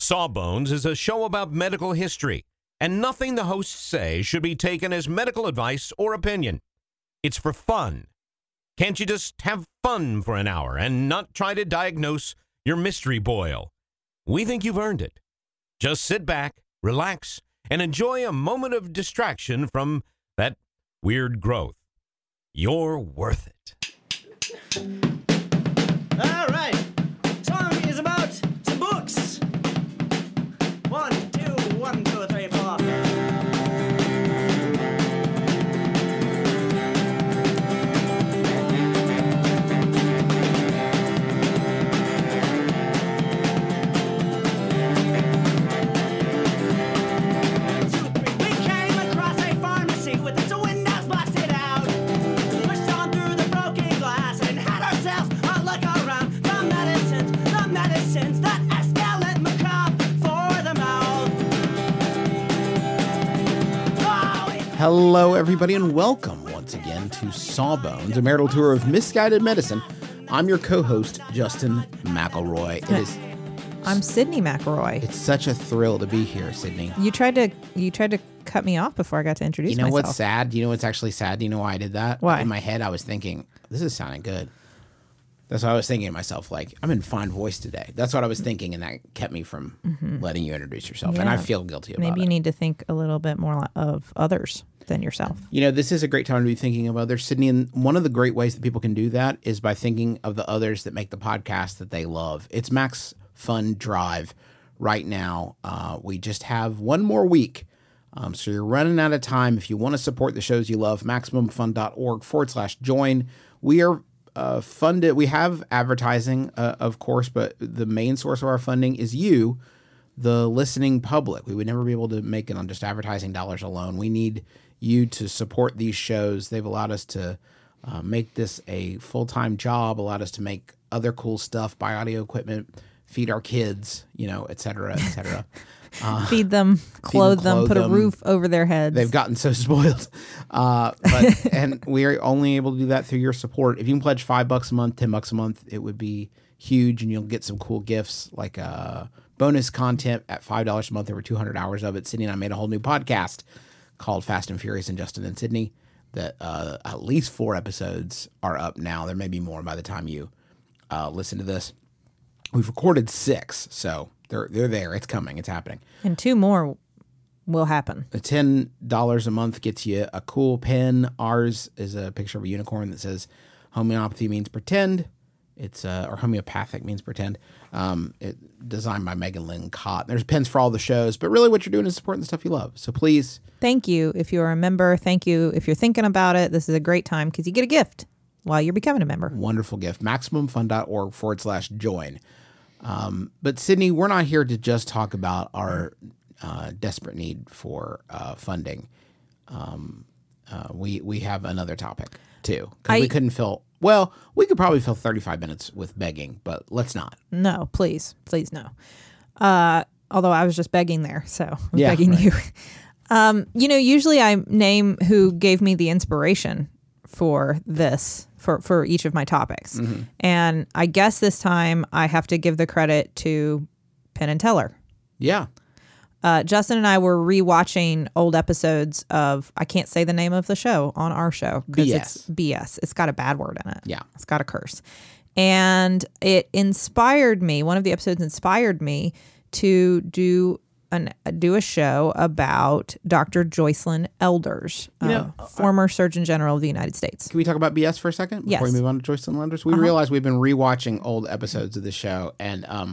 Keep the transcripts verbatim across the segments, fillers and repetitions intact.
Sawbones is a show about medical history, and nothing the hosts say should be taken as medical advice or opinion. It's for fun. Can't you just have fun for an hour and not try to diagnose your mystery boil? We think you've earned it. Just sit back, relax, and enjoy a moment of distraction from that weird growth. You're worth it. All right. Song is about some books. One, two, one, two, three, four. Hello, everybody, and welcome once again to Sawbones, a marital tour of misguided medicine. I'm your co-host, Justin McElroy. It is. I'm Sydney McElroy. It's such a thrill to be here, Sydney. You tried to you tried to cut me off before I got to introduce myself. You know myself. what's sad? Do you know what's actually sad? Do you know why I did that? Why? In my head, I was thinking, this is sounding good. That's what I was thinking to myself, like, I'm in fine voice today. That's what I was thinking, and that kept me from mm-hmm. letting you introduce yourself. Yeah. And I feel guilty about Maybe it. Maybe you need to think a little bit more of others than yourself. You know, this is a great time to be thinking of others, Sydney. And one of the great ways that people can do that is by thinking of the others that make the podcast that they love. It's Max Fun Drive right now. Uh, we just have one more week. Um, so you're running out of time. If you want to support the shows you love, MaximumFun.org forward slash join. We are uh, funded. We have advertising, uh, of course, but the main source of our funding is you, the listening public. We would never be able to make it on just advertising dollars alone. We need you to support these shows. They've allowed us to uh, make this a full-time job, allowed us to make other cool stuff, buy audio equipment, feed our kids, you know, et cetera, et cetera. Uh, feed them, clothe, feed them, them, put them. a roof over their heads. They've gotten so spoiled. Uh, but and we are only able to do that through your support. If you can pledge five bucks a month, ten bucks a month, it would be huge, and you'll get some cool gifts like uh, bonus content at five dollars a month. Over two hundred hours of it. Sydney and I made a whole new podcast called Fast and Furious and Justin and Sydney that uh, at least four episodes are up now. There may be more by the time you uh, listen to this. We've recorded six, so they're they're there. It's coming. It's happening. And two more will happen. The ten dollars a month gets you a cool pen. Ours is a picture of a unicorn that says homeopathy means pretend. It's uh, or homeopathic means pretend. Um, it designed by Megan Lynn Cott. There's pens for all the shows, but really what you're doing is supporting the stuff you love. So please. Thank you if you're a member. Thank you if you're thinking about it. This is a great time because you get a gift while you're becoming a member. Wonderful gift. MaximumFun.org forward slash join. Um, but Sydney, we're not here to just talk about our uh, desperate need for uh, funding. Um, uh, we we have another topic too because we couldn't fill. Well, we could probably fill thirty-five minutes with begging, but let's not. No, please, please no. Uh, although I was just begging there, so I was yeah, begging right. you. um, you know, usually I name who gave me the inspiration for this. For, for each of my topics. Mm-hmm. And I guess this time I have to give the credit to Penn and Teller. Yeah. Uh, Justin and I were rewatching old episodes of, I can't say the name of the show on our show. B S. It's B S. It's got a bad word in it. Yeah. It's got a curse. And it inspired me, one of the episodes inspired me to do An, do a show about Doctor Joycelyn Elders, you know, uh, former Surgeon General of the United States. Can we talk about B S for a second before yes. we move on to Joycelyn Elders? We uh-huh. realize we've been rewatching old episodes of the show, and um,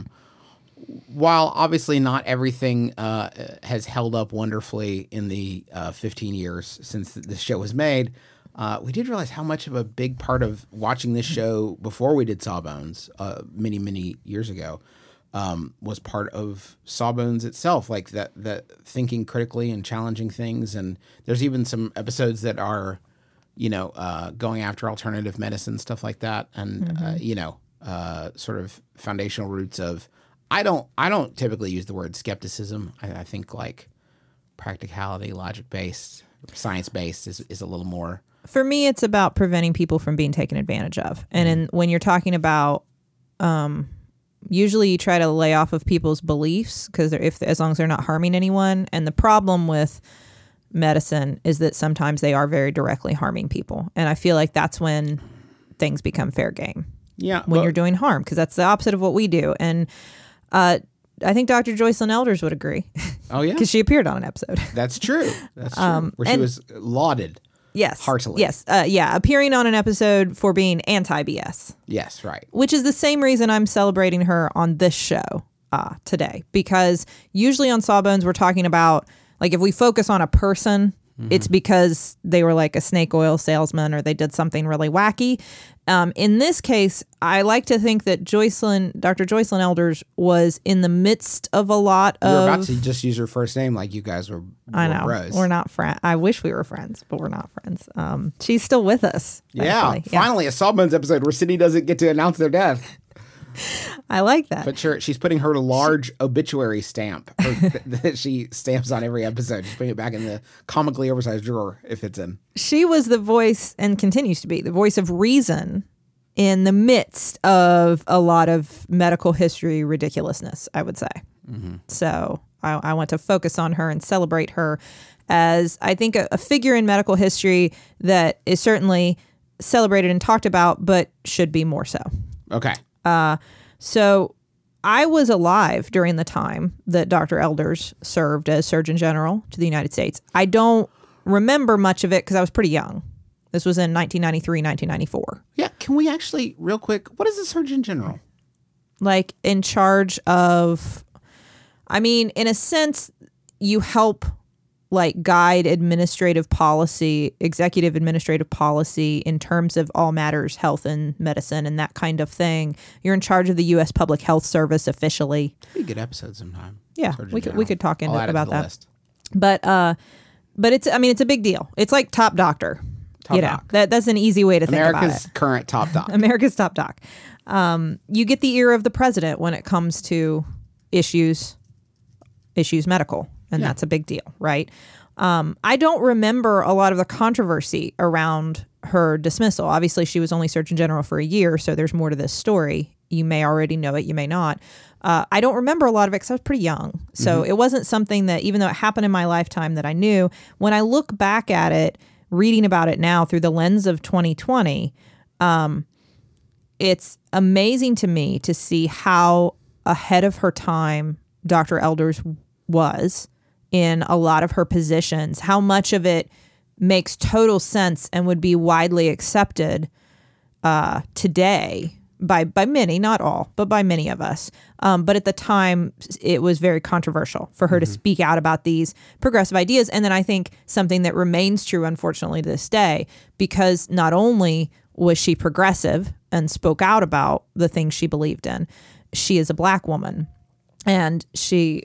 while obviously not everything uh, has held up wonderfully in the uh, fifteen years since the show was made, uh, we did realize how much of a big part of watching this show before we did Sawbones uh, many, many years ago Um, was part of Sawbones itself, like that, that thinking critically and challenging things. And there's even some episodes that are, you know, uh, going after alternative medicine, stuff like that. And, mm-hmm. uh, you know, uh, sort of foundational roots of, I don't, I don't typically use the word skepticism. I, I think like practicality, logic-based, science-based is, is a little more. For me, it's about preventing people from being taken advantage of. And in, when you're talking about, um, usually you try to lay off of people's beliefs because if as long as they're not harming anyone. And the problem with medicine is that sometimes they are very directly harming people. And I feel like that's when things become fair game. Yeah. When well, you're doing harm, because that's the opposite of what we do. And uh, I think Doctor Joycelyn Elders would agree. Oh, yeah? Because she appeared on an episode. That's true. That's true. Um, Where she and- was lauded. Yes. Heartily. Yes. Uh, yeah. Appearing on an episode for being anti-B S. Yes, right. Which is the same reason I'm celebrating her on this show uh, today. Because usually on Sawbones, we're talking about, like, if we focus on a person, mm-hmm. it's because they were like a snake oil salesman or they did something really wacky. Um, in this case, I like to think that Joycelyn, Doctor Joycelyn Elders was in the midst of a lot You of... were about to just use her first name like you guys were, were I know. bros. We're not friends. I wish we were friends, but we're not friends. Um, she's still with us. Yeah, thankfully. finally a Sawbones episode where Sydney doesn't get to announce their death. I like that. But sure, she's putting her large obituary stamp her, that she stamps on every episode. She's putting it back in the comically oversized drawer if it's in. She was the voice and continues to be the voice of reason in the midst of a lot of medical history ridiculousness, I would say. Mm-hmm. So I, I want to focus on her and celebrate her as, I think, a, a figure in medical history that is certainly celebrated and talked about, but should be more so. Okay. Uh, so I was alive during the time that Doctor Elders served as Surgeon General to the United States. I don't remember much of it because I was pretty young. This was in nineteen ninety-three, nineteen ninety-four. Yeah, can we actually, real quick, what is a Surgeon General? Like in charge of, I mean, in a sense, you help like guide administrative policy, executive administrative policy in terms of all matters health and medicine and that kind of thing. You're in charge of the U S Public Health Service officially. Be a good episode sometime. Yeah, Surgeon we could General. we could talk into I'll add it to about the that. list. But uh, but it's I mean it's a big deal. It's like Top Doctor. Top you know, doc. that that's an easy way to think about America's it. current top doc. America's Top Doc. Um, you get the ear of the president when it comes to issues issues medical, and Yeah. that's a big deal, right? Um, I don't remember a lot of the controversy around her dismissal. Obviously, she was only Surgeon General for a year, so there's more to this story. You may already know it, you may not. Uh, I don't remember a lot of it because I was pretty young. So it wasn't something that, even though it happened in my lifetime, that I knew. When I look back at it, reading about it now through the lens of twenty twenty, um, it's amazing to me to see how ahead of her time Doctor Elders was in a lot of her positions, how much of it makes total sense and would be widely accepted uh, today by by many, not all, but by many of us. Um, but at the time, it was very controversial for her to speak out about these progressive ideas. And then I think something that remains true, unfortunately, to this day, because not only was she progressive and spoke out about the things she believed in, she is a Black woman. And she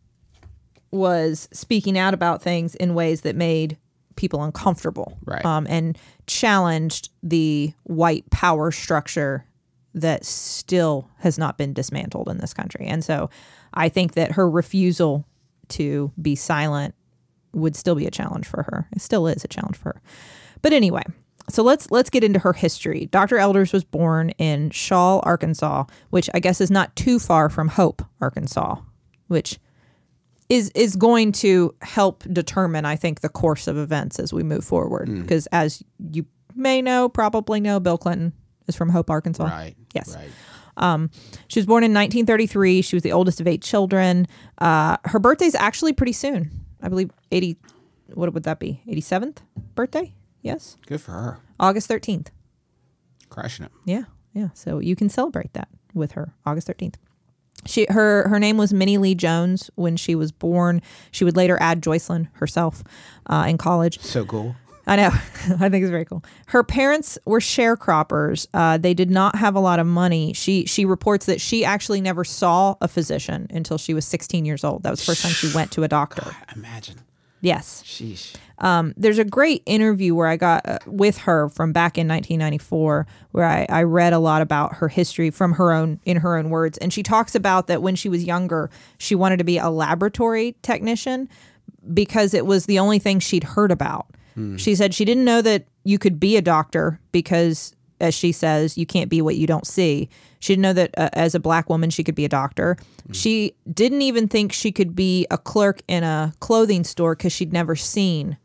was speaking out about things in ways that made people uncomfortable, Right. um, and challenged the white power structure that still has not been dismantled in this country. And so I think that her refusal to be silent would still be a challenge for her. It still is a challenge for her. But anyway, so let's let's get into her history. Doctor Elders was born in Shaw, Arkansas, which I guess is not too far from Hope, Arkansas, which is is going to help determine, I think, the course of events as we move forward. Because as you may know, probably know, Bill Clinton is from Hope, Arkansas. Right. Yes. Right. Um, she was born in nineteen thirty-three. She was the oldest of eight children. Uh, her birthday's actually pretty soon. I believe eighty. What would that be? eighty-seventh birthday? Yes. Good for her. August thirteenth. Crushing it. Yeah. Yeah. So you can celebrate that with her, August thirteenth. She her her name was Minnie Lee Jones when she was born. She would later add Joycelyn herself uh, in college. So cool. I know. I think it's very cool. Her parents were sharecroppers. Uh, they did not have a lot of money. She she reports that she actually never saw a physician until she was sixteen years old. That was the first time she went to a doctor. Imagine. Yes. Sheesh. Um, there's a great interview where I got uh, with her from back in nineteen ninety-four, where I, I read a lot about her history from her own, in her own words. And she talks about that when she was younger, she wanted to be a laboratory technician because it was the only thing she'd heard about. She said she didn't know that you could be a doctor because as she says, you can't be what you don't see. She didn't know that uh, as a black woman, she could be a doctor. Mm. She didn't even think she could be a clerk in a clothing store because she'd never seen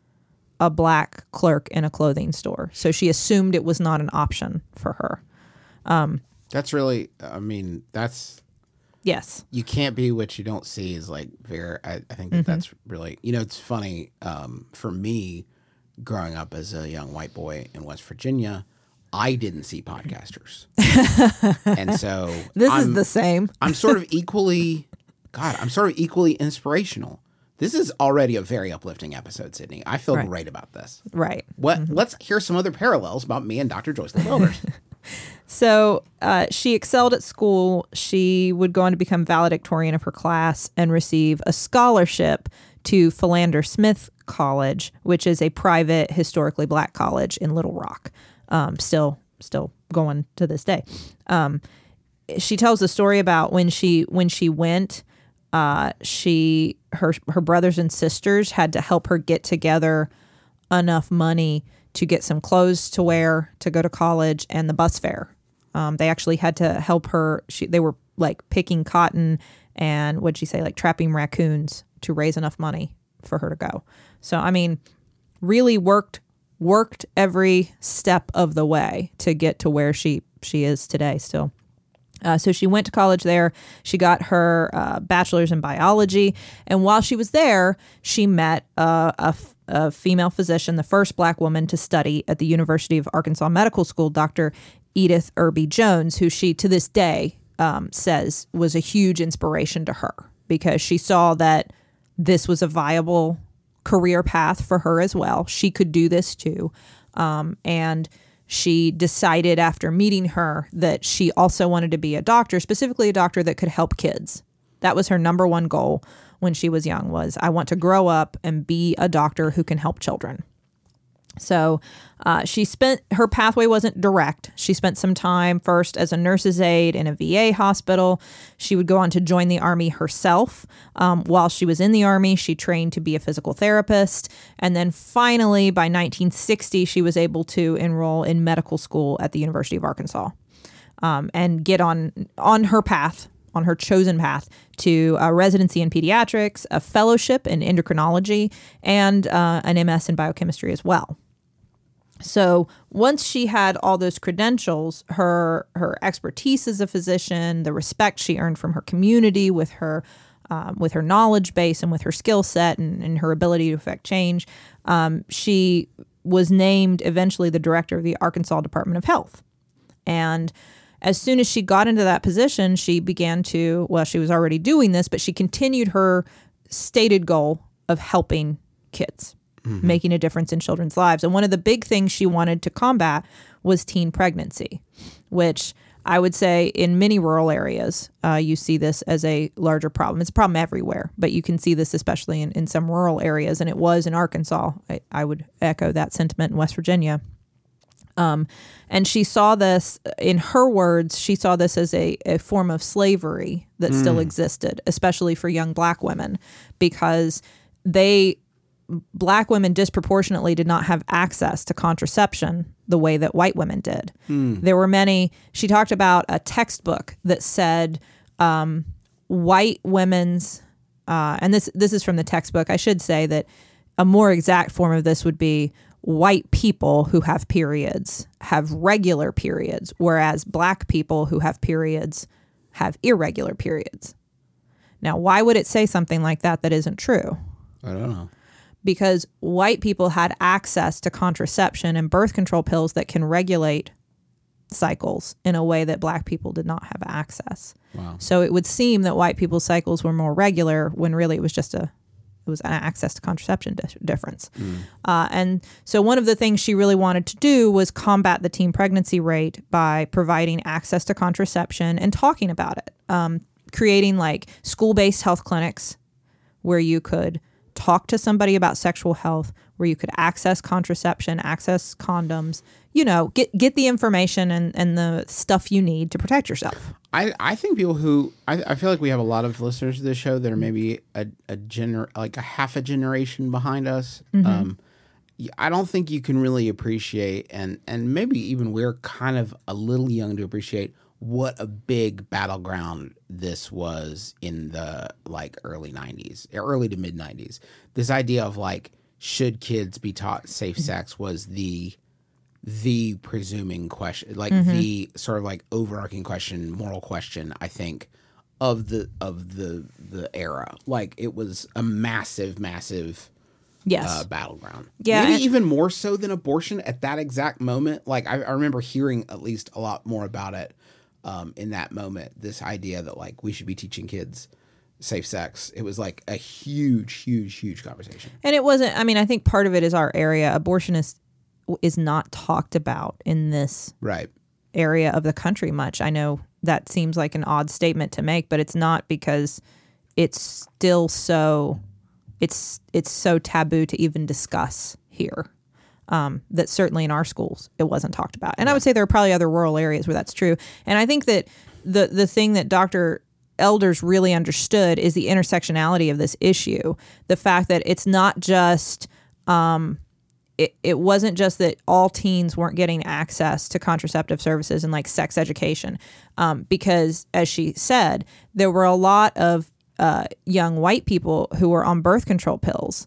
a black clerk in a clothing store. So she assumed it was not an option for her. Um, that's really, I mean, that's... Yes. You can't be what you don't see is like very, I, I think that mm-hmm. that's really, you know, it's funny um, for me growing up as a young white boy in West Virginia, I didn't see podcasters. And so this I'm, is the same. I'm sort of equally, God, I'm sort of equally inspirational. This is already a very uplifting episode, Sydney. I feel right. great about this. Right. What? Mm-hmm. Let's hear some other parallels about me and Doctor Joyce Lee Builders. So uh, she excelled at school. She would go on to become valedictorian of her class and receive a scholarship to Philander Smith College, which is a private, historically black college in Little Rock. Um, still, still going to this day. Um, she tells a story about when she when she went. Uh, she her her brothers and sisters had to help her get together enough money to get some clothes to wear to go to college and the bus fare. Um, they actually had to help her. She, they were like picking cotton and what'd she say, like trapping raccoons to raise enough money for her to go. So, I mean, really worked, worked every step of the way to get to where she, she is today still. Uh, so she went to college there. She got her uh, bachelor's in biology. And while she was there, she met uh, a, f- a female physician, the first black woman to study at the University of Arkansas Medical School, Doctor Edith Irby Jones, who she to this day um, says was a huge inspiration to her because she saw that this was a viable career path for her as well. She could do this too. Um, and she decided after meeting her that she also wanted to be a doctor, specifically a doctor that could help kids. That was her number one goal when she was young was, I want to grow up and be a doctor who can help children. So uh, she spent, her pathway wasn't direct. She spent some time first as a nurse's aide in a V A hospital. She would go on to join the Army herself. Um, while she was in the Army, she trained to be a physical therapist. And then finally, by nineteen sixty, she was able to enroll in medical school at the University of Arkansas um, and get on, on her path, on her chosen path to a residency in pediatrics, a fellowship in endocrinology, and uh, an M S in biochemistry as well. So once she had all those credentials, her her expertise as a physician, the respect she earned from her community with her um, with her knowledge base and with her skill set and, and her ability to affect change, um, she was named eventually the director of the Arkansas Department of Health. And as soon as she got into that position, she began to, well, she was already doing this, but she continued her stated goal of helping kids. Mm-hmm. Making a difference in children's lives. And one of the big things she wanted to combat was teen pregnancy, which I would say in many rural areas, uh, you see this as a larger problem. It's a problem everywhere, but you can see this especially in, in some rural areas. And it was in Arkansas. I, I would echo that sentiment in West Virginia. Um, and she saw this, in her words, she saw this as a, a form of slavery that mm. still existed, especially for young black women, because they... Black women disproportionately did not have access to contraception the way that white women did. Mm. There were many, she talked about a textbook that said um, white women's, uh, and this this is from the textbook. I should say that a more exact form of this would be white people who have periods have regular periods, whereas black people who have periods have irregular periods. Now, why would it say something like that that isn't true? I don't know. Because white people had access to contraception and birth control pills that can regulate cycles in a way that black people did not have access. Wow. So it would seem that white people's cycles were more regular when really it was just a, it was an access to contraception di- difference. Mm. Uh, and so one of the things she really wanted to do was combat the teen pregnancy rate by providing access to contraception and talking about it. Um, creating like school-based health clinics where you could talk to somebody about sexual health, where you could access contraception, access condoms, you know, get get the information and, and the stuff you need to protect yourself. I, I think people who, I, I feel like we have a lot of listeners to this show that are maybe a, a gener, like a half a generation behind us. Mm-hmm. Um, I don't think you can really appreciate, and and maybe even we're kind of a little young to appreciate what a big battleground this was in the like early nineties, early to mid nineties. This idea of like, should kids be taught safe sex was the the presuming question, like mm-hmm. the sort of like overarching question, moral question, I think, of the of the the era. Like it was a massive, massive yes. uh, battleground. Yeah, maybe and- even more so than abortion at that exact moment. Like I, I remember hearing at least a lot more about it um, in that moment. This idea that like we should be teaching kids safe sex. It was like a huge, huge, huge conversation. And it wasn't. I mean, I think part of it is our area. Abortion is is not talked about in this right area of the country much. I know that seems like an odd statement to make, but it's not, because it's still so it's it's so taboo to even discuss here. Um, that certainly in our schools it wasn't talked about. And yeah. I would say there are probably other rural areas where that's true. And I think that the the thing that Doctor Elders really understood is the intersectionality of this issue. The fact that it's not just um, it, it wasn't just that all teens weren't getting access to contraceptive services and like sex education, um, because as she said, there were a lot of uh, young white people who were on birth control pills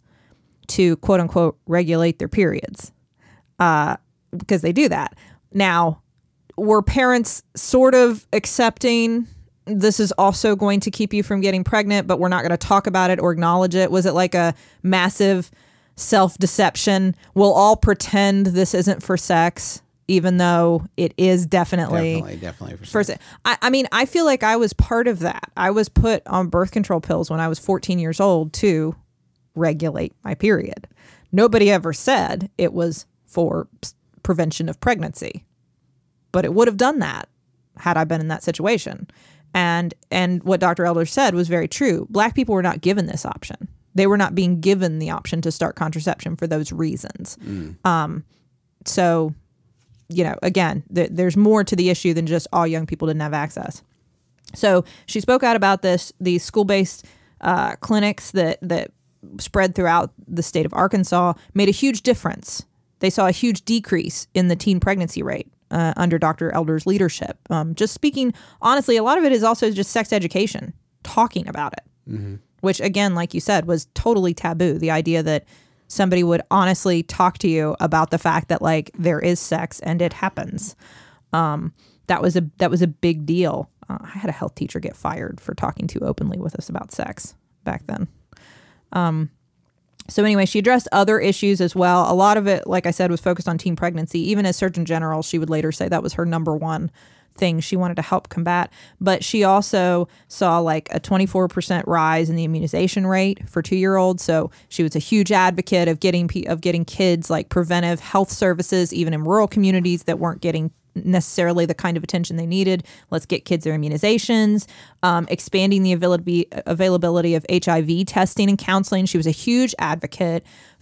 to quote unquote regulate their periods, uh, because they do that. Now, were parents sort of accepting this is also going to keep you from getting pregnant, but we're not going to talk about it or acknowledge it? Was it like a massive self-deception? We'll all pretend this isn't for sex, even though it is definitely definitely definitely for, for sex. I, I mean, I feel like I was part of that. I was put on birth control pills when I was fourteen years old to regulate my period. Nobody ever said it was for prevention of pregnancy, but it would have done that had I been in that situation. And and what Doctor Elders said was very true. Black people were not given this option. They were not being given the option to start contraception for those reasons. Mm. Um, so, you know, again, th- there's more to the issue than just all young people didn't have access. So she spoke out about this, these school-based uh, clinics that that spread throughout the state of Arkansas made a huge difference. They saw a huge decrease in the teen pregnancy rate uh, under Doctor Elders' leadership. Um, just speaking honestly, a lot of it is also just sex education, talking about it, mm-hmm. which again, like you said, was totally taboo. The idea that somebody would honestly talk to you about the fact that like there is sex and it happens. Um, that was a that was a big deal. Uh, I had a health teacher get fired for talking too openly with us about sex back then. Um, so anyway, she addressed other issues as well. A lot of it, like I said, was focused on teen pregnancy. Even as Surgeon General, she would later say that was her number one thing she wanted to help combat. But she also saw like a twenty-four percent rise in the immunization rate for two-year-olds. So she was a huge advocate of getting of getting kids like preventive health services, even in rural communities that weren't getting necessarily the kind of attention they needed. Let's get kids their immunizations, um, expanding the availability availability of H I V testing and counseling. She was a huge advocate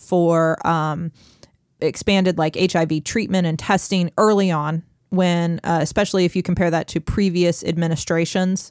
for um, expanded like H I V treatment and testing early on, when uh, especially if you compare that to previous administrations,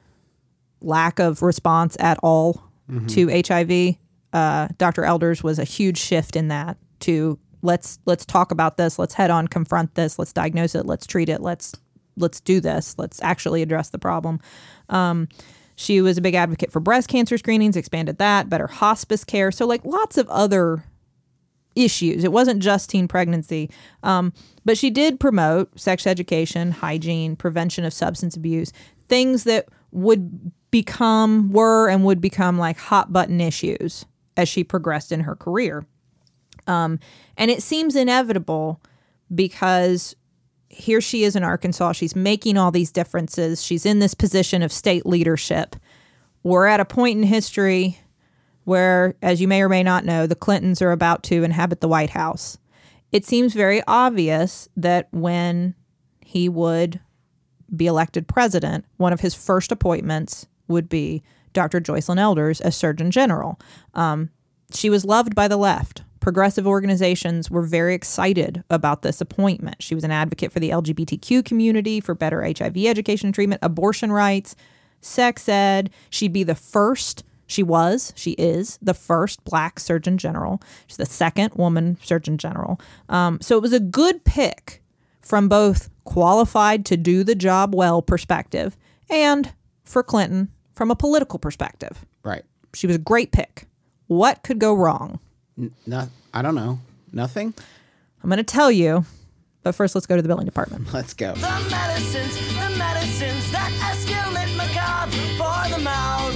lack of response at all mm-hmm. to H I V. Uh, Doctor Elders was a huge shift in that to Let's let's talk about this. Let's head on confront this. Let's diagnose it. Let's treat it. Let's let's do this. Let's actually address the problem. Um, she was a big advocate for breast cancer screenings, expanded that, better hospice care. So like lots of other issues. It wasn't just teen pregnancy. Um, but she did promote sex education, hygiene, prevention of substance abuse, things that would become, were and would become like hot button issues as she progressed in her career. Um, and it seems inevitable because here she is in Arkansas. She's making all these differences. She's in this position of state leadership. We're at a point in history where, as you may or may not know, the Clintons are about to inhabit the White House. It seems very obvious that when he would be elected president, one of his first appointments would be Doctor Joycelyn Elders as Surgeon General. Um, she was loved by the left. Progressive organizations were very excited about this appointment. She was an advocate for the L G B T Q community, for better H I V education and treatment, abortion rights, sex ed. She'd be the first She was, she is the first black Surgeon General. She's the second woman Surgeon General. Um, so it was a good pick from both qualified to do the job well perspective and for Clinton from a political perspective. Right. She was a great pick. What could go wrong? N- no, I don't know. Nothing? I'm going to tell you, but first let's go to the billing department. Let's go. The medicines, the medicines that escalate macabre for the mouth.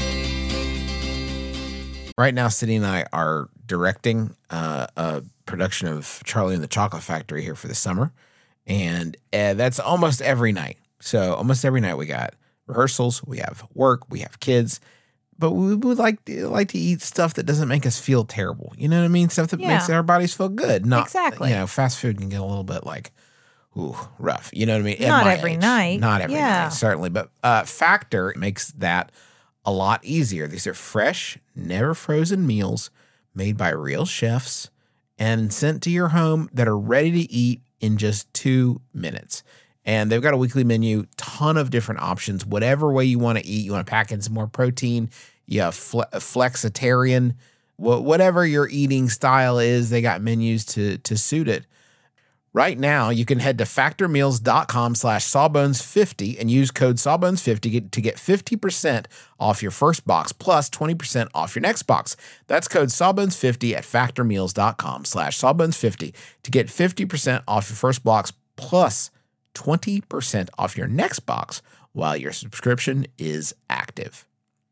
Right now, Sydney and I are directing uh, a production of Charlie and the Chocolate Factory here for the summer. And uh, that's almost every night. So almost every night we got rehearsals, we have work, we have kids. But we would like like to eat stuff that doesn't make us feel terrible. You know what I mean? Stuff that Yeah. makes our bodies feel good. Not, Exactly. You know, fast food can get a little bit like, ooh, rough. You know what I mean? At Not my every age. night. Not every Yeah. night, certainly. But uh, Factor makes that a lot easier. These are fresh, never frozen meals made by real chefs and sent to your home that are ready to eat in just two minutes. And they've got a weekly menu, ton of different options, whatever way you want to eat. You want to pack in some more protein, you have fle- flexitarian, wh- whatever your eating style is, they got menus to, to suit it. Right now, you can head to factormeals.com slash sawbones50 and use code sawbones50 to get, to get fifty percent off your first box plus twenty percent off your next box. That's code sawbones50 at factormeals.com slash sawbones50 to get fifty percent off your first box plus twenty percent off your next box while your subscription is active.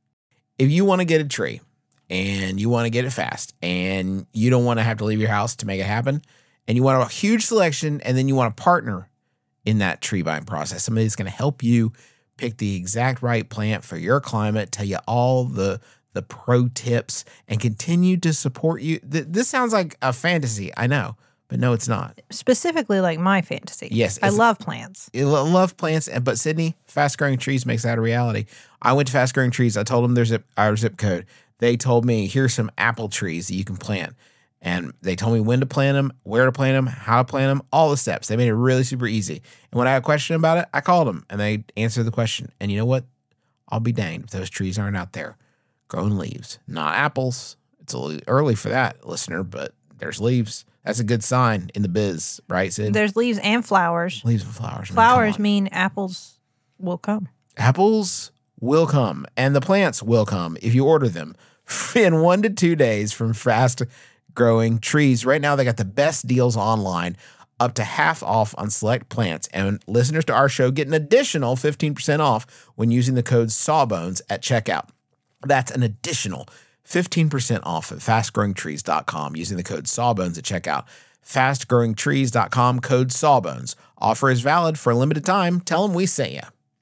If you want to get a tree and you want to get it fast and you don't want to have to leave your house to make it happen, and you want a huge selection, and then you want a partner in that tree buying process, somebody that's going to help you pick the exact right plant for your climate, tell you all the the pro tips, and continue to support you. Th- this sounds like a fantasy, I know, but no, it's not. Specifically like my fantasy. Yes, I it's- love plants. I lo- love plants, and but Sydney, Fast Growing Trees makes that a reality. I went to Fast Growing Trees. I told them their zip, our zip code. They told me, here's some apple trees that you can plant. And they told me when to plant them, where to plant them, how to plant them, all the steps. They made it really super easy. And when I had a question about it, I called them and they answered the question. And you know what? I'll be danged if those trees aren't out there growing leaves, not apples. It's a little early for that, listener, but there's leaves. That's a good sign in the biz, right, Sid? There's leaves and flowers. Leaves and flowers. man, Flowers come on. mean apples will come. Apples will come and the plants will come if you order them in one to two days from Fast Growing Trees. Right now, they got the best deals online, up to half off on select plants. And listeners to our show get an additional fifteen percent off when using the code Sawbones at checkout. That's an additional fifteen percent off at fast growing trees dot com using the code Sawbones at checkout. fast growing trees dot com, code Sawbones. Offer is valid for a limited time. Tell them we sent you.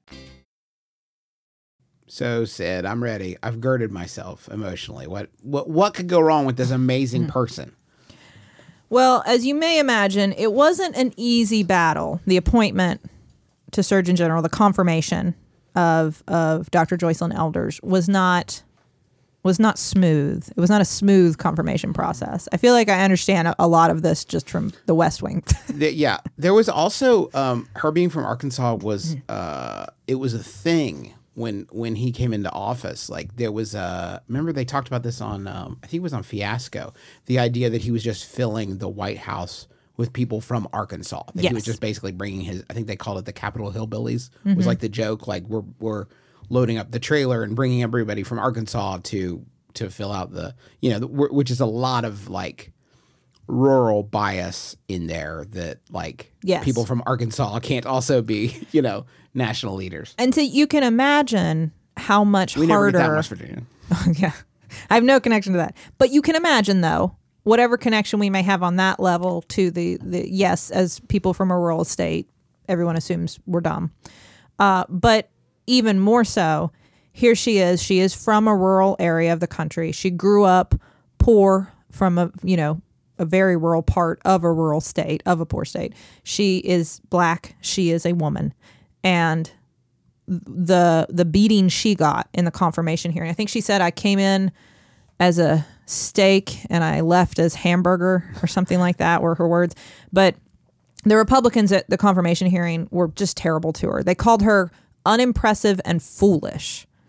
So, Sid, I'm ready. I've girded myself emotionally. What what what could go wrong with this amazing person? Well, as you may imagine, it wasn't an easy battle. The appointment to Surgeon General, the confirmation of of Doctor Joycelyn Elders was not was not smooth. It was not a smooth confirmation process. I feel like I understand a, a lot of this just from the West Wing. The- yeah, there was also um, her being from Arkansas was uh, it was a thing when when he came into office. Like there was a remember they talked about this on um, I think it was on Fiasco. The idea that he was just filling the White House with people from Arkansas. That he was Yes. just basically bringing his. I think they called it the Capitol Hillbillies. Was like the joke. Like we're we're loading up the trailer and bringing everybody from Arkansas to to fill out the you know the, which is a lot of like rural bias in there that like Yes. people from Arkansas can't also be you know national leaders. And so you can imagine how much We never harder. get that in West Virginia. Yeah. I have no connection to that. But you can imagine, though, whatever connection we may have on that level to the, the yes, as people from a rural state, everyone assumes we're dumb. Uh, but even more so, here she is. She is from a rural area of the country. She grew up poor from a, you know, a very rural part of a rural state, of a poor state. She is black. She is a woman. And the the beating she got in the confirmation hearing. I think she said I came in as a steak and I left as hamburger or something like that were her words. But the Republicans at the confirmation hearing were just terrible to her. They called her unimpressive and foolish.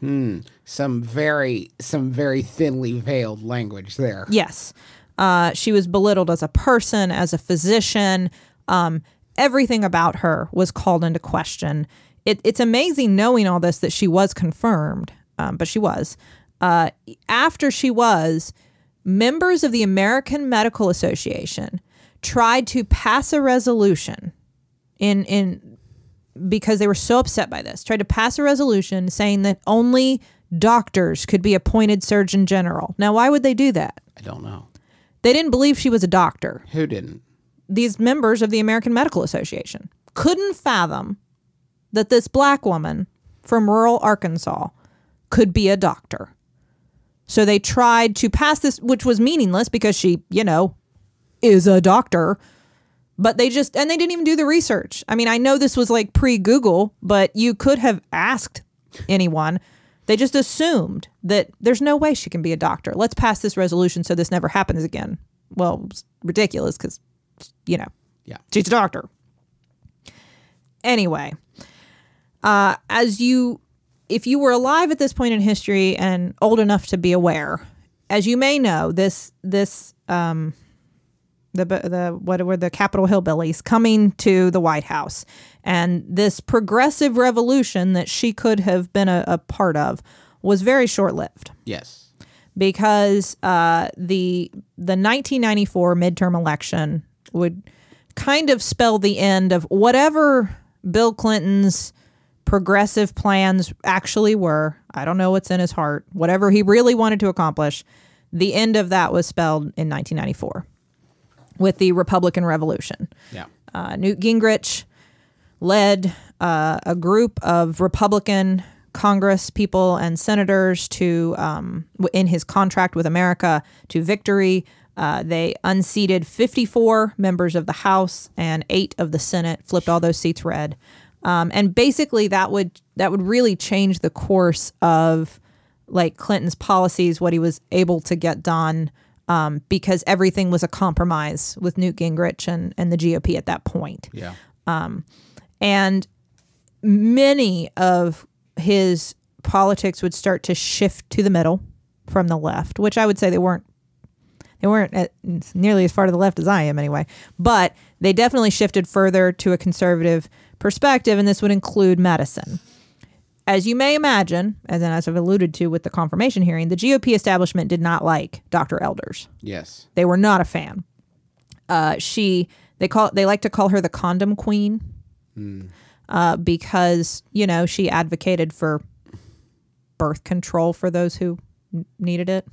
Some very, some very thinly veiled language there. Yes. Uh, she was belittled as a person, as a physician. Um, everything about her was called into question. It, it's amazing knowing all this that she was confirmed, um, but she was. Uh, after she was, members of the American Medical Association tried to pass a resolution in in because they were so upset by this, tried to pass a resolution saying that only doctors could be appointed Surgeon General. Now, why would they do that? I don't know. They didn't believe she was a doctor. Who didn't? These members of the American Medical Association couldn't fathom that this black woman from rural Arkansas could be a doctor. So they tried to pass this, which was meaningless because she, you know, is a doctor. But they just, and they didn't even do the research. I mean, I know this was like pre-Google, but you could have asked anyone. They just assumed that there's no way she can be a doctor. Let's pass this resolution so this never happens again. Well, it's ridiculous because, you know, Yeah. she's a doctor. Anyway, uh, as you, if you were alive at this point in history and old enough to be aware, as you may know, this, this, um, the the what were the Capitol Hillbillies coming to the White House, and this progressive revolution that she could have been a, a part of was very short-lived Yes. because uh, the the nineteen ninety-four midterm election would kind of spell the end of whatever Bill Clinton's progressive plans actually were. I don't know what's in his heart. Whatever he really wanted to accomplish, the end of that was spelled in nineteen ninety-four. With the Republican Revolution. Yeah. Uh, Newt Gingrich led uh, a group of Republican Congress people and senators to, um, in his contract with America, to victory. Uh, they unseated fifty-four members of the House and eight of the Senate, flipped all those seats red. Um, and basically that would that would really change the course of like Clinton's policies, what he was able to get done. Um, because everything was a compromise with Newt Gingrich and, and the G O P at that point. Yeah. And many of his politics would start to shift to the middle from the left, which I would say they weren't they weren't at nearly as far to the left as I am anyway. But they definitely shifted further to a conservative perspective, and this would include medicine. As you may imagine, and then as I've alluded to with the confirmation hearing, the G O P establishment did not like Doctor Elders. Yes. They were not a fan. Uh, she, they call, they like to call her the condom queen, uh, because you know she advocated for birth control for those who n- needed it.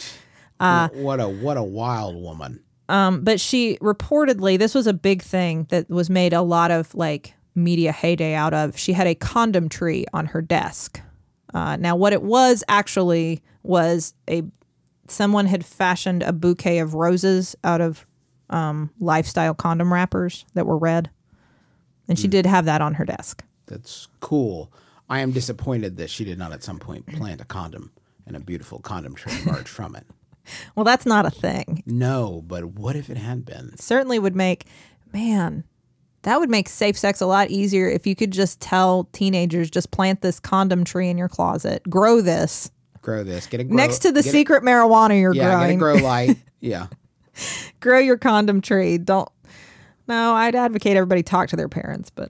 Uh, what a what a wild woman. Um, but she reportedly, this was a big thing that was made a lot of like media heyday out of. She had a condom tree on her desk. Uh, now, what it was actually was a someone had fashioned a bouquet of roses out of um, lifestyle condom wrappers that were red, and she mm. did have that on her desk. That's cool. I am disappointed that she did not at some point plant a condom and a beautiful condom tree emerge from it. Well, that's not a thing. No, but what if it had been? Certainly would make, man, that would make safe sex a lot easier if you could just tell teenagers, just plant this condom tree in your closet. Grow this. Grow this. Get it grow, next to the get secret it, marijuana you're yeah, growing. Yeah, get it grow light. Yeah. Grow your condom tree. Don't. No, I'd advocate everybody talk to their parents, but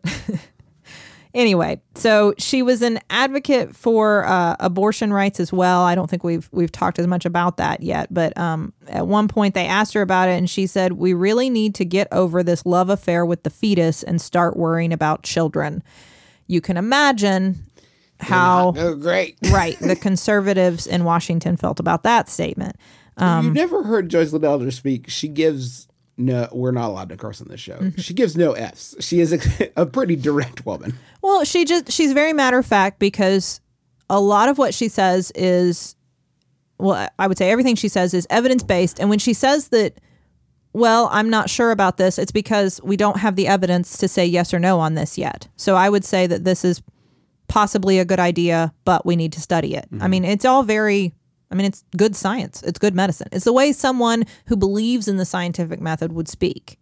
anyway, so she was an advocate for uh, abortion rights as well. I don't think we've we've talked as much about that yet, but um, at one point they asked her about it, and she said, "We really need to get over this love affair with the fetus and start worrying about children." You can imagine how oh, great, right, the conservatives in Washington felt about that statement. Um, You've never heard Joyce Liddell speak. She gives no. We're not allowed to curse on this show. Mm-hmm. She gives no F's. She is a, a pretty direct woman. Well, she just she's very matter of fact because a lot of what she says is, well, I would say everything she says is evidence based. And when she says that, well, I'm not sure about this, it's because we don't have the evidence to say yes or no on this yet. So I would say that this is possibly a good idea, but we need to study it. Mm-hmm. I mean, it's all very. I mean, it's good science. It's good medicine. It's the way someone who believes in the scientific method would speak.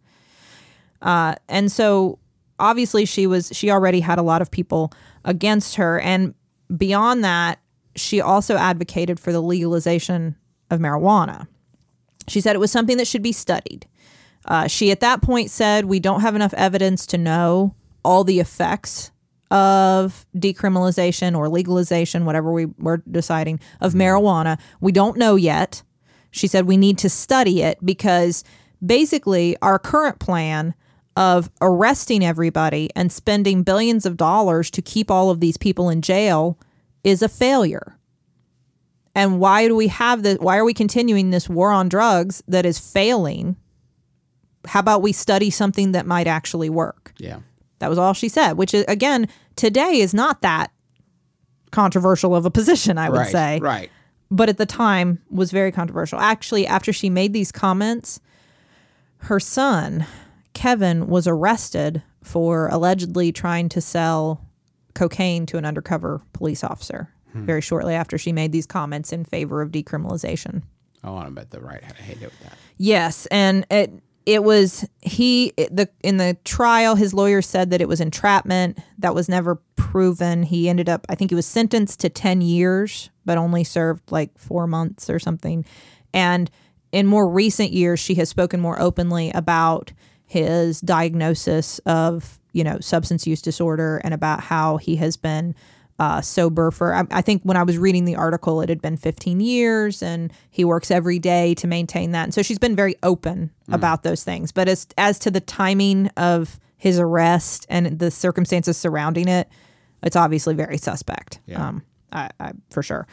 Uh, and so obviously she was, she already had a lot of people against her. And beyond that, she also advocated for the legalization of marijuana. She said it was something that should be studied. Uh, she at that point said, we don't have enough evidence to know all the effects of decriminalization or legalization, whatever we were deciding, of marijuana. We don't know yet. She said we need to study it because basically our current plan of arresting everybody and spending billions of dollars to keep all of these people in jail is a failure. And why do we have this? Why are we continuing this war on drugs that is failing? How about we study something that might actually work? Yeah. That was all she said, which is, again, today is not that controversial of a position, I would Right, say. right. But at the time was very controversial. Actually, after she made these comments, her son, Kevin, was arrested for allegedly trying to sell cocaine to an undercover police officer hmm. very shortly after she made these comments in favor of decriminalization. I want to bet the right had a heyday with that. Yes, and it it was he the in the trial his lawyer said that it was entrapment. That was never proven. He ended up, I think he was sentenced to ten years, but only served like four months or something. And in more recent years, she has spoken more openly about his diagnosis of, you know, substance use disorder and about how he has been uh, sober for, I, I think when I was reading the article, it had been fifteen years and he works every day to maintain that. And so she's been very open mm. about those things. But as, as to the timing of his arrest and the circumstances surrounding it, it's obviously very suspect, yeah. um, I, I, for sure.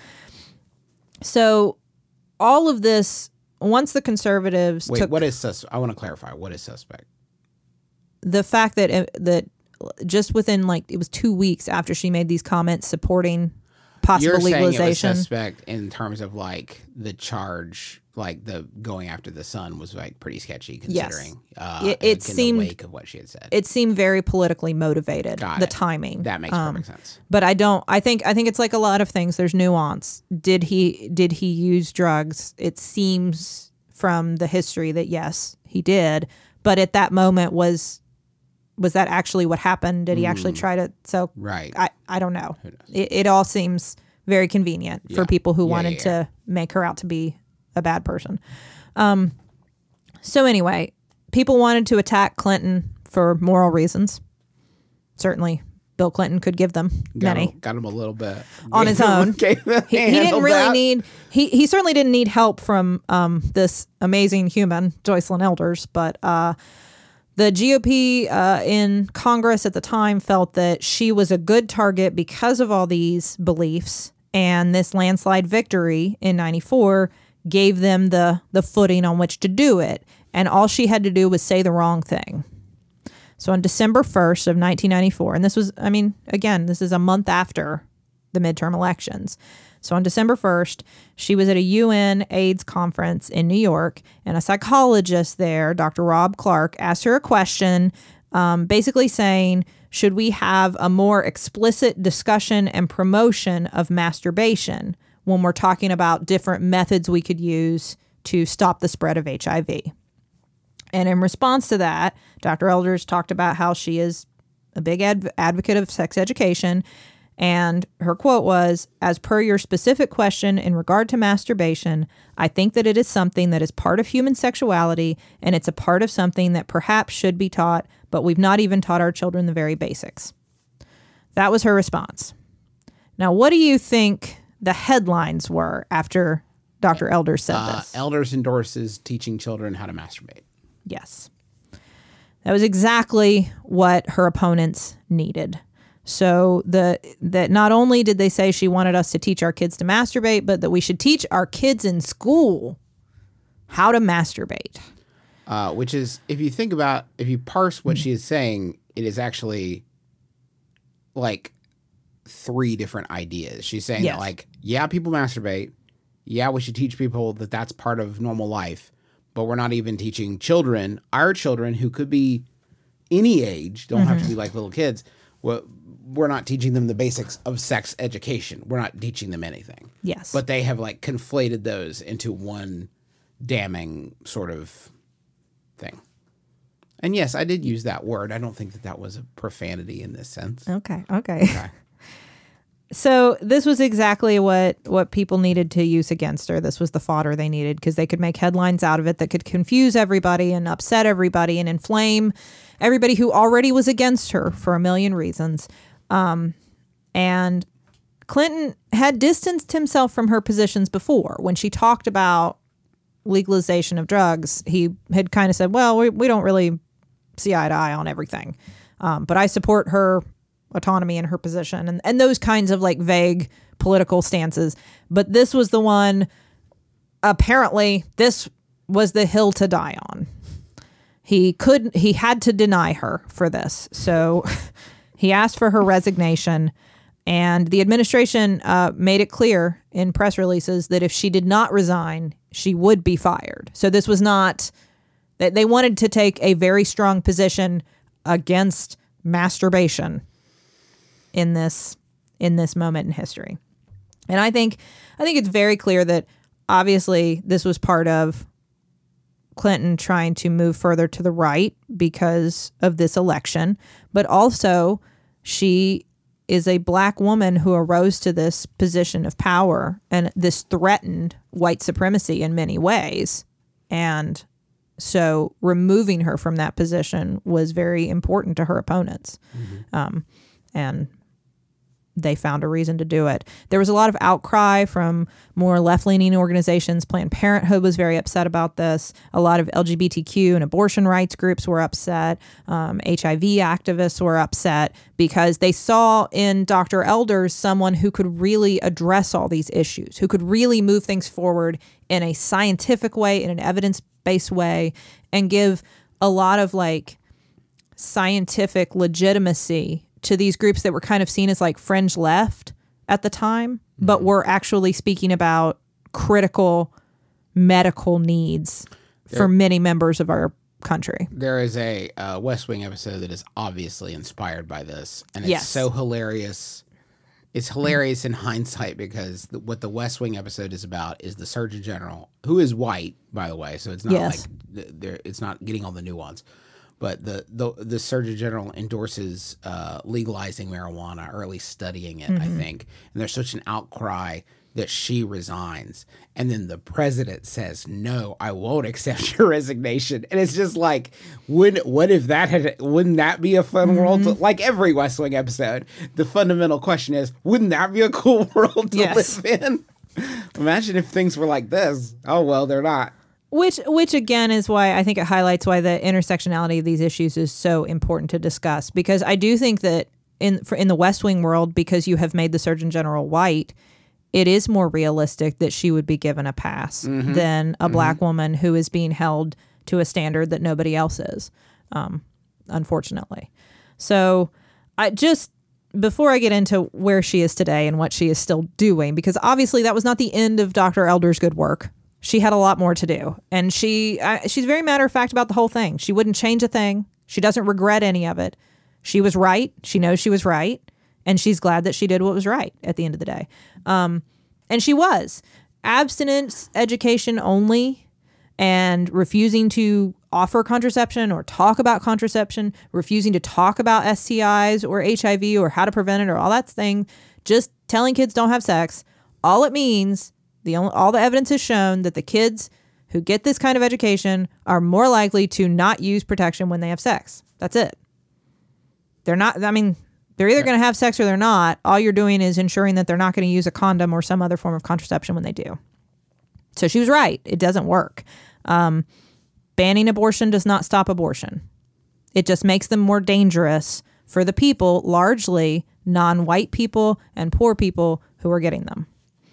So all of this, once the conservatives Wait, took... what is sus- I want to clarify. What is suspect? The fact that it, that just within, like, it was two weeks after she made these comments supporting possible You're legalization. Saying it was suspect in terms of, like, the charge, like, the going after the son was, like, pretty sketchy considering yes. uh, it, it in seemed, the wake of what she had said. It seemed very politically motivated, Got the it. timing. That makes um, perfect sense. But I don't, I think, I think it's like a lot of things. There's nuance. Did he, did he use drugs? It seems from the history that yes, he did. But at that moment was... Was that actually what happened? Did he actually try to? So right. I, I don't know. It, it all seems very convenient yeah. for people who yeah, wanted yeah, yeah. to make her out to be a bad person. Um, so anyway, people wanted to attack Clinton for moral reasons. Certainly, Bill Clinton could give them got many. Him, got him a little bit. On Gave his him, own. Gave him He, he didn't really that. need, he, he certainly didn't need help from um, this amazing human, Joycelyn Elders, but... Uh, The G O P uh, in Congress at the time felt that she was a good target because of all these beliefs, and this landslide victory in ninety-four gave them the the footing on which to do it. And all she had to do was say the wrong thing. So on December first of nineteen ninety-four, and this was, I mean, again, this is a month after the midterm elections. So on December first, she was at a U N AIDS conference in New York, and a psychologist there, Doctor Rob Clark, asked her a question, um, basically saying, should we have a more explicit discussion and promotion of masturbation when we're talking about different methods we could use to stop the spread of H I V? And in response to that, Doctor Elders talked about how she is a big adv- advocate of sex education. And her quote was, as per your specific question in regard to masturbation, I think that it is something that is part of human sexuality, and it's a part of something that perhaps should be taught, but we've not even taught our children the very basics. That was her response. Now, what do you think the headlines were after Doctor Elders said Uh, this? Elders endorses teaching children how to masturbate. Yes. That was exactly what her opponents needed. So the that not only did they say she wanted us to teach our kids to masturbate, but that we should teach our kids in school how to masturbate. Uh, which is, if you think about, if you parse what she is saying, it is actually like three different ideas. She's saying Yes. that, like, yeah, people masturbate. Yeah, we should teach people that that's part of normal life, but we're not even teaching children, our children who could be any age, don't mm-hmm. have to be like little kids. Well, we're not teaching them the basics of sex education. We're not teaching them anything. Yes. But they have like conflated those into one damning sort of thing. And yes, I did use that word. I don't think that that was a profanity in this sense. Okay. Okay. Okay. So this was exactly what, what people needed to use against her. This was the fodder they needed because they could make headlines out of it that could confuse everybody and upset everybody and inflame everybody who already was against her for a million reasons. Um, and Clinton had distanced himself from her positions before. When she talked about legalization of drugs, he had kind of said, well, we, we don't really see eye to eye on everything. Um, but I support her autonomy in her position and, and those kinds of like vague political stances. But this was the one, apparently this was the hill to die on. He could, he had to deny her for this. So he asked for her resignation, and the administration uh, made it clear in press releases that if she did not resign, she would be fired. So this was not, they, they wanted to take a very strong position against masturbation in this in this moment in history. And I think I think it's very clear that obviously this was part of Clinton trying to move further to the right because of this election, but also she is a black woman who arose to this position of power, and this threatened white supremacy in many ways. And so removing her from that position was very important to her opponents. Mm-hmm. Um, and they found a reason to do it. There was a lot of outcry from more left-leaning organizations. Planned Parenthood was very upset about this. A lot of L G B T Q and abortion rights groups were upset. Um, H I V activists were upset because they saw in Doctor Elders someone who could really address all these issues, who could really move things forward in a scientific way, in an evidence-based way, and give a lot of like scientific legitimacy to these groups that were kind of seen as like fringe left at the time, mm-hmm. but were actually speaking about critical medical needs there, for many members of our country. There is a uh, West Wing episode that is obviously inspired by this, and it's yes. so hilarious. It's hilarious in hindsight because the, what the West Wing episode is about is the Surgeon General, who is white, by the way, so it's not yes. like there, it's not getting all the nuance. But the, the the Surgeon General endorses uh, legalizing marijuana, or at least studying it, mm-hmm. I think. And there's such an outcry that she resigns. And then the president says, no, I won't accept your resignation. And it's just like, wouldn't, what if that had, wouldn't that be a fun mm-hmm. world? To, like every West Wing episode, the fundamental question is, wouldn't that be a cool world to yes. live in? Imagine if things were like this. Oh, well, they're not. Which, which again, is why I think it highlights why the intersectionality of these issues is so important to discuss. Because I do think that in for, in the West Wing world, because you have made the Surgeon General white, it is more realistic that she would be given a pass mm-hmm. than a mm-hmm. black woman who is being held to a standard that nobody else is, um, unfortunately. So I just, before I get into where she is today and what she is still doing, because obviously that was not the end of Doctor Elder's good work. She had a lot more to do. And she uh, she's very matter of fact about the whole thing. She wouldn't change a thing. She doesn't regret any of it. She was right. She knows she was right. And she's glad that she did what was right at the end of the day. Um, and she was. Abstinence education only, and refusing to offer contraception or talk about contraception, refusing to talk about S T Is or H I V or how to prevent it or all that thing, just telling kids don't have sex. All it means... The only, all the evidence has shown that the kids who get this kind of education are more likely to not use protection when they have sex. That's it. They're not, I mean, they're either going to have sex or they're not. All you're doing is ensuring that they're not going to use a condom or some other form of contraception when they do. So she was right. It doesn't work. Um, banning abortion does not stop abortion. It just makes them more dangerous for the people, largely non-white people and poor people who are getting them.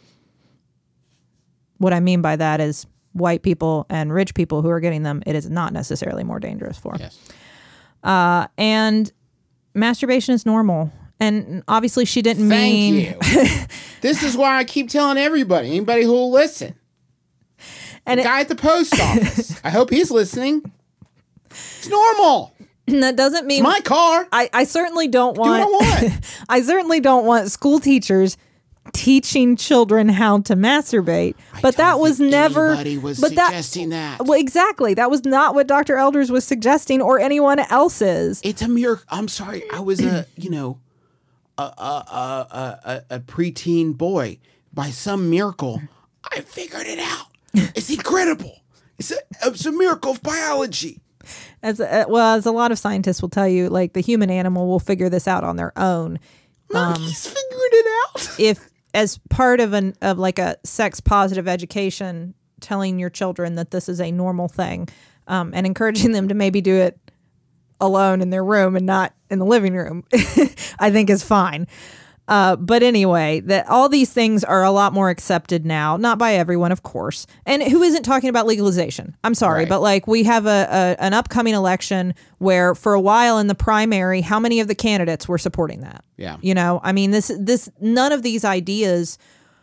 What I mean by that is white people and rich people who are getting them, it is not necessarily more dangerous for. Yes. Uh, and masturbation is normal. And obviously she didn't Thank mean... you. This is why I keep telling everybody, anybody who will listen. And the it, guy at the post office. I hope he's listening. It's normal. That doesn't mean... It's my car. I, I certainly don't want... Do what I want. I certainly don't want school teachers teaching children how to masturbate, I but that was never. Anybody was but suggesting that, that. Well, exactly. That was not what Doctor Elders was suggesting, or anyone else's. It's a mere. I'm sorry. I was a. You know, a a a a, a preteen boy. By some miracle, I figured it out. It's incredible. It's a, it's a miracle of biology. As a, well as a lot of scientists will tell you, like the human animal will figure this out on their own. Monkey's figuring it out. If as part of an of like a sex positive education, telling your children that this is a normal thing, um, and encouraging them to maybe do it alone in their room and not in the living room, I think is fine. Uh, but anyway, that all these things are a lot more accepted now, not by everyone, of course. And who isn't talking about legalization? I'm sorry, Right. but like we have a, a an upcoming election where for a while in the primary, how many of the candidates were supporting that? Yeah. You know, I mean, this this none of these ideas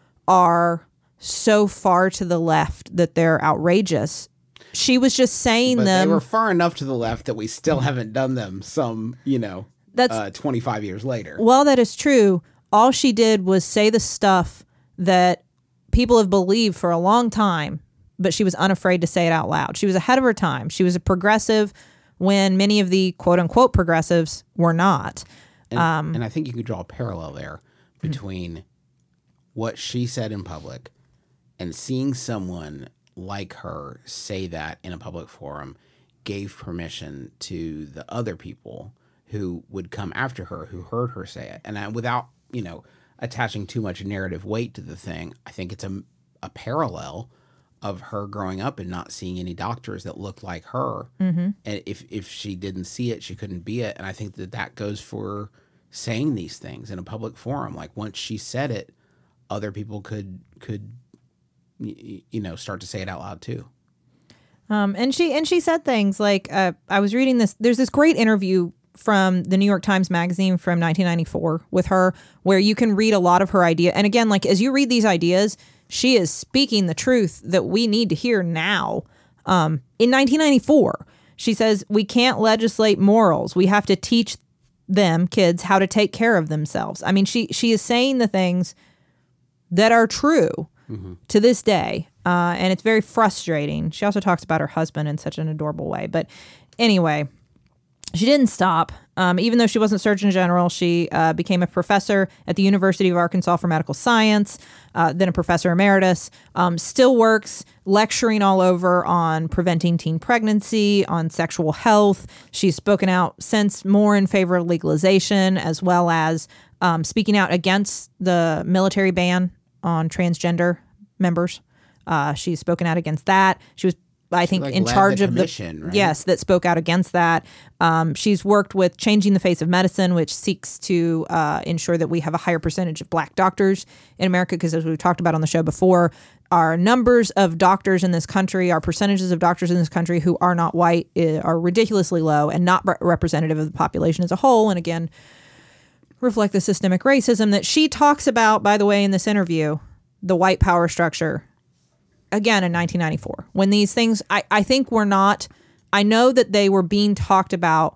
are so far to the left that they're outrageous. She was just saying But them. they were far enough to the left that we still haven't done them some, you know, That's- uh, twenty-five years later. While that is true, all she did was say the stuff that people have believed for a long time, but she was unafraid to say it out loud. She was ahead of her time. She was a progressive when many of the quote unquote progressives were not. And, Um, and I think you could draw a parallel there between what she said in public and seeing someone like her say that in a public forum gave permission to the other people who would come after her, who heard her say it. And I, without, you know, attaching too much narrative weight to the thing, I think it's a, a parallel of her growing up and not seeing any doctors that looked like her. Mm-hmm. And if, if she didn't see it, she couldn't be it. And I think that that goes for saying these things in a public forum. Like once she said it, other people could, could, y- you know, start to say it out loud too. Um, and she and she said things like, uh, I was reading this. There's this great interview from the New York Times Magazine from nineteen ninety-four with her, where you can read a lot of her idea. And again, like as you read these ideas, she is speaking the truth that we need to hear now. Um, in nineteen ninety-four, she says, we can't legislate morals. We have to teach them, kids, how to take care of themselves. I mean, she she is saying the things that are true mm-hmm. to this day. Uh, and it's very frustrating. She also talks about her husband in such an adorable way. But anyway, she didn't stop. Um, even though she wasn't Surgeon General, she uh, became a professor at the University of Arkansas for medical science, uh, then a professor emeritus, um, still works lecturing all over on preventing teen pregnancy, on sexual health. She's spoken out since more in favor of legalization, as well as um, speaking out against the military ban on transgender members. Uh, she's spoken out against that. She was I think like in led charge the of the commission, right? yes that spoke out against that. Um, she's worked with Changing the Face of Medicine, which seeks to uh, ensure that we have a higher percentage of Black doctors in America, because as we've talked about on the show before, our numbers of doctors in this country, our percentages of doctors in this country who are not white, uh, are ridiculously low and not re- representative of the population as a whole. And again, reflect the systemic racism that she talks about, by the way, in this interview, the white power structure. Again, in nineteen ninety-four, when these things, I, I think were not, I know that they were being talked about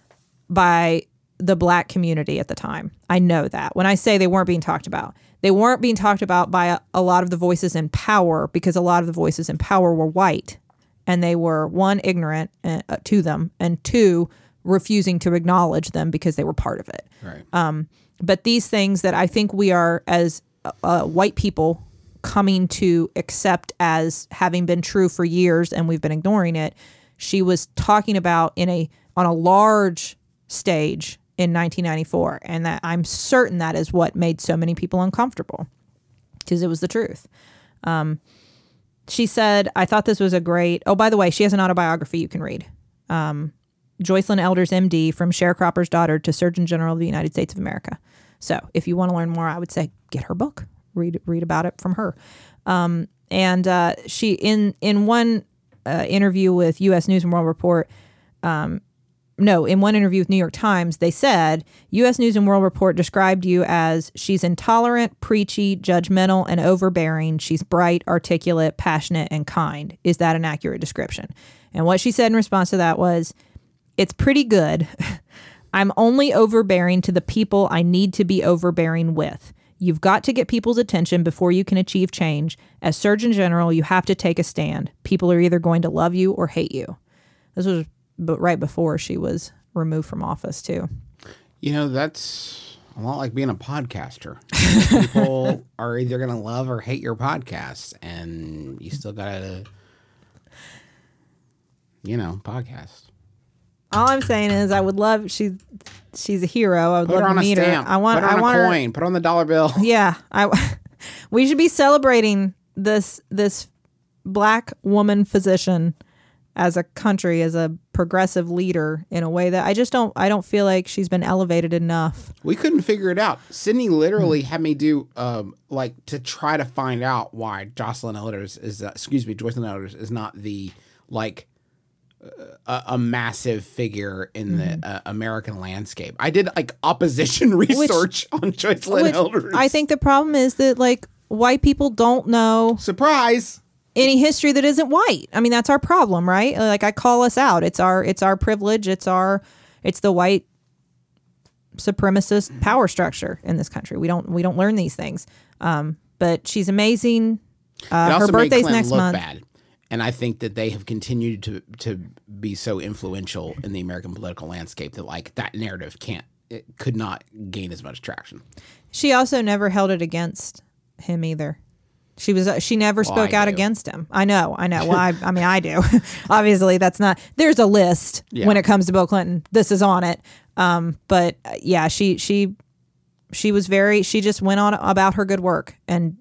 by the Black community at the time. I know that. When I say they weren't being talked about, they weren't being talked about by a, a lot of the voices in power, because a lot of the voices in power were white, and they were, one, ignorant uh, to them, and two, refusing to acknowledge them because they were part of it. Right. Um, but these things that I think we are, as uh, white people, coming to accept as having been true for years, and we've been ignoring it, she was talking about in a on a large stage in nineteen ninety-four, and that I'm certain that is what made so many people uncomfortable, because it was the truth. Um, she said, I thought this was a great, oh, by the way, she has an autobiography you can read. Um, Joycelyn Elders, M D, From Sharecropper's Daughter to Surgeon General of the United States of America. So if you want to learn more, I would say get her book. Read read about it from her. Um, and uh, she in in one uh, interview with U S News and World Report, um, no, in one interview with New York Times, they said U S News and World Report described you as she's intolerant, preachy, judgmental, and overbearing. She's bright, articulate, passionate, and kind. Is that an accurate description? And what she said in response to that was, it's pretty good. I'm only overbearing to the people I need to be overbearing with. You've got to get people's attention before you can achieve change. As Surgeon General, you have to take a stand. People are either going to love you or hate you. This was b- right before she was removed from office, too. You know, that's A lot like being a podcaster. People are either going to love or hate your podcast, and you still got to, you know, podcast. All I'm saying is, I would love she's she's a hero. I would Put her love on to a meet stamp. her. I want Put her on I a want coin. her. Put her on the dollar bill. Yeah, I. We should be celebrating this this black woman physician as a country, as a progressive leader in a way that I just don't I don't feel like she's been elevated enough. We couldn't figure it out. Sydney literally had me do um like to try to find out why Jocelyn Elders is uh, excuse me Joycelyn Elders is not the like uh, a, a massive figure in the uh, American landscape. I did like opposition research which, on Joycelyn which Elders. I think the problem is that like white people don't know surprise any history that isn't white. I mean, that's our problem, right? Like I call us out. It's our it's our privilege. It's our it's the white supremacist power structure in this country. We don't we don't learn these things. Um, but she's amazing. Uh, it also her birthday's made Clinton next look month. bad. And I think that they have continued to to be so influential in the American political landscape that like that narrative can't it could not gain as much traction. She also never held it against him either. She was she never Well, spoke I out do. against him. I know, I know. Well, I, I mean, I do. Obviously, that's not. There's a list Yeah. when it comes to Bill Clinton. This is on it. Um, but uh, yeah, she she she was very. She just went on about her good work. And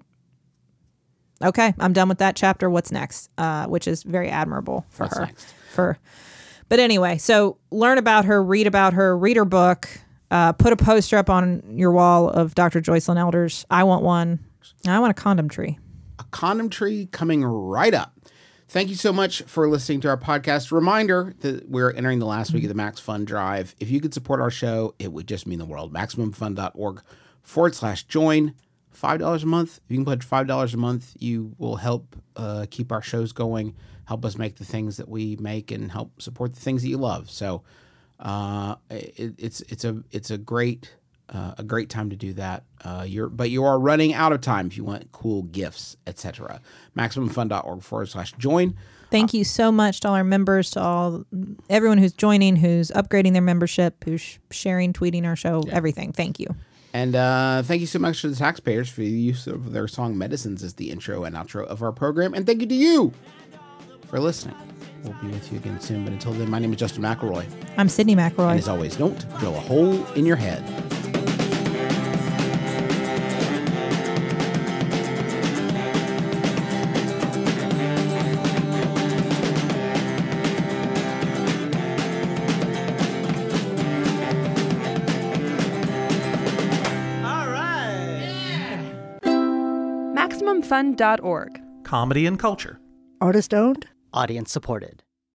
okay, I'm done with that chapter. What's next? Uh, which is very admirable for What's her. next? For, but anyway, so learn about her, read about her, read her book. Uh, put a poster up on your wall of Doctor Joycelyn Elders. I want one. I want a condom tree. A condom tree coming right up. Thank you so much for listening to our podcast. Reminder that we're entering the last week of the Max Fund Drive. If you could support our show, it would just mean the world. MaximumFund.org forward slash join. five dollars a month. If you can pledge five dollars a month, you will help uh, keep our shows going, help us make the things that we make, and help support the things that you love. So uh, it, it's it's a it's a great uh, a great time to do that. Uh, you're but you are running out of time if you want cool gifts, et cetera. MaximumFund.org forward slash join. Thank you so much to all our members, to all everyone who's joining, who's upgrading their membership, who's sharing, tweeting our show, everything. Thank you. And uh, thank you so much to the taxpayers for the use of their song Medicines as the intro and outro of our program. And thank you to you for listening. We'll be with you again soon. But until then, my name is Justin McElroy. I'm Sydney McElroy. And as always, don't drill a hole in your head. All right. Maximum Fund dot org. Comedy and culture. Artist owned? Audience supported.